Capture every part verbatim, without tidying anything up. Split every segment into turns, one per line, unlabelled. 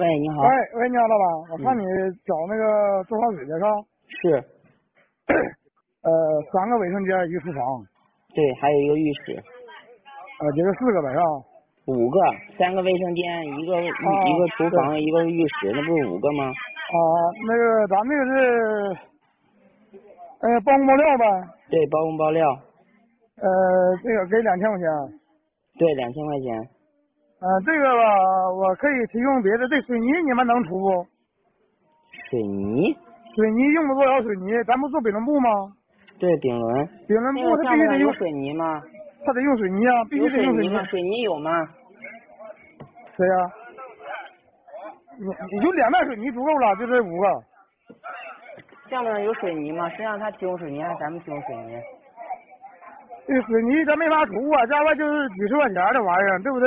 喂，你好。
喂喂，你好，老板，我看你找那个做饭水的是吧？
是。
呃，三个卫生间，一个厨房。
对，还有一个浴室。
呃，就是四个呗，是吧？
五个，三个卫生间，一个浴、
啊、
一个厨房，一个浴室，那不是五个吗？
啊、那个咱那个是，呃，包工包料呗。
对，包工包料。
呃，这个给两千块钱。
对，两千块钱。
呃，这个吧，我可以提供别的，这水泥你们能出不？
水泥？
水泥用不多少水泥？咱不做北伦布吗？
对，顶轮。
顶轮布
那个
它必须得用
项目上有水泥吗？
它得用水泥啊，必须
有
得用水泥。
水泥吗？水泥有吗？
谁呀、啊？你你就两袋水泥足够了，就这五个。
项目上有水泥吗？是让他提供水泥还是咱们提供水泥？
这个水泥咱没法出啊，加外就是几十块钱的玩意儿，对不对？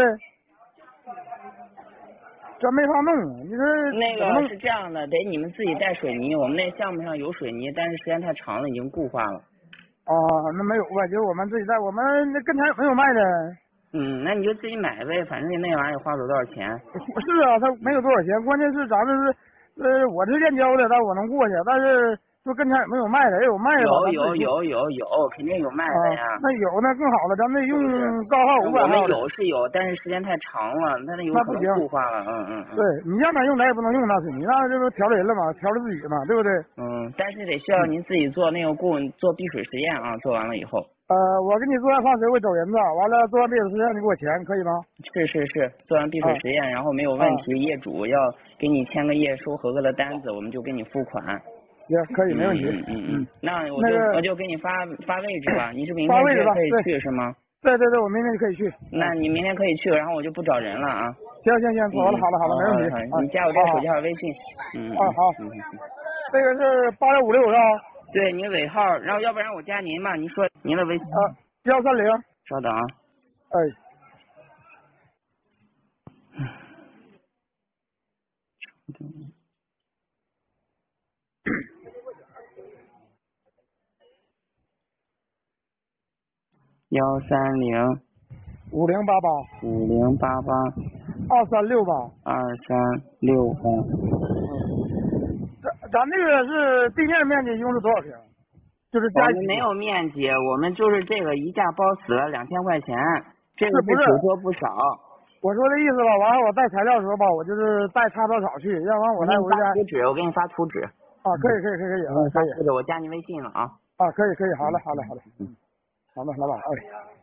咱没法弄，你说
那个是这样的，得你们自己带水泥，我们那项目上有水泥，但是时间太长了，已经固化了。
啊，那没有吧？就是我们自己带，我们那跟前有没有卖的？
嗯，那你就自己买呗，反正你那玩意儿也花不了多少钱。
是啊，他没有多少钱，关键是咱们是，呃，我是燕郊的，但我能过去，但是说跟前有没有卖的？有卖的吧？
有有有有有，肯定有卖的呀。
啊、那有那更好了，咱们得用高号五百号的。
我们有是有，但是时间太长了，那有可能固化了。嗯嗯嗯。
对你让他用，咱也不能用那水泥，那这不调人了嘛，调了自己嘛，对不对？
嗯，但是得需要您自己做那个顾问做避水实验啊，做完了以后。
呃，我给你做完放水，我找人子，完了做完避水实验你给我钱，可以吗？
是是是，做完避水实验，啊、然后没有问题，啊、业主要给你签个验收合格的单子，我们就给你付款。
也可以，没问题。
嗯嗯嗯。那我就、那个、我就给你发发位置吧，你是明
天
可以去是吗？
对对对，我明天就可以去。
那你明天可以去，然后我就不找人了啊。
行行行，好了好了好了，没问题。
你加我这个手机号微信。嗯
啊好。
嗯嗯。
这个是八幺五六是吧？
对，你尾号，然后要不然我加您吧，您说您的微信。
啊，幺三零。
稍等啊。
哎。
幺三零
五零八八
五零八八
二三六八
二三六八。
咱咱这个是地面面积一共是多少平？就是加
我们没有面积，我们就是这个一架包死了两千块钱，这个
是不是
处说不少。
我说的意思吧，完了我带材料的时候吧，我就是带插头草去，要不然我来我家。
图纸，我给你发图纸。
啊，可以可以可以可以，
嗯，发图纸，我加你微信了啊。
啊，可以可以，好嘞好嘞好嘞，嗯，好嘞，老板，哎。